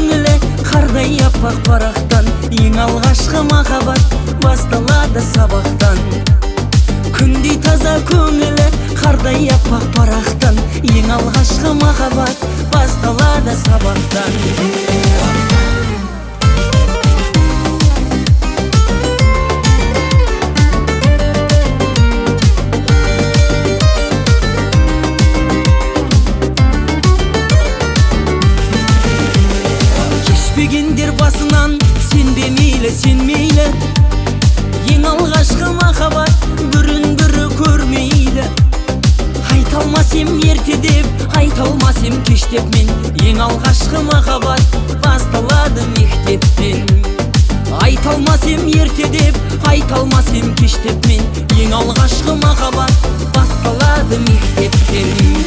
көңілі қардай аппақ парақтан. Ең алғашқы махаббат басталады сабақтан. Күндей таза көңілі қардай аппақ парақтан. Ең алғашқы махаббат басталады сабақтан. Кешпегендер басынан сенбе мейлі, сен мейлі. Ең алғашқы махаббат бірін-бірі көрмейлі. Айта алмас ем ерте деп, айта алмас ем кеш деп мен. Ең алғашқы махаббат басталады мектептен. Айта алмас ем ерте деп, айта алмас ем кеш деп мен. Ең алғашқы махаббат басталады мектептен.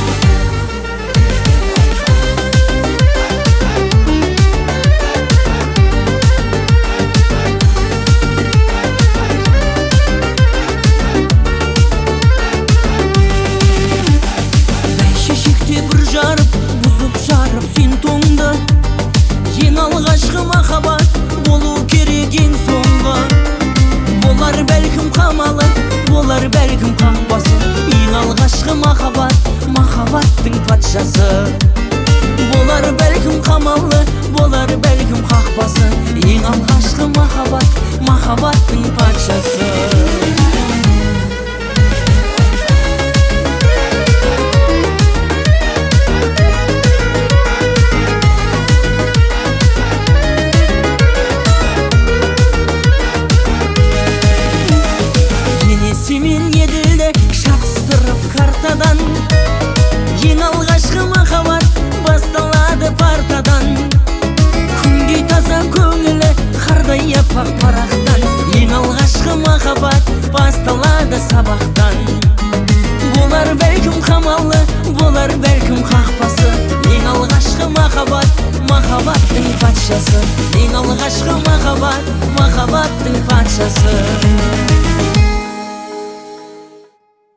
Ең алғашқы махаббат болу керек ең соңғы. Болар бәлкім қамалы, болар бәлкім қақпасы. Ең алғашқы махаббат махаббаттың патшасы. Болар бәлкім қамалы, болар бәлкім қақпасы. Ең алғашқы махаббат махаббаттың патшасы. Енесімен еділді шатыстырып картадан. Ең алғашқы махаббат басталады партадан. Күндей таза көңілі қардай аппақ парақтан. Ең алғашқы махаббат басталады сабақтан. Болар бәлкім қамалы, болар бәлкім қақпасы. Ең алғашқы махаббат махаббаттың патшасы. Ең алғашқы махаббат махаббаттың патшасы.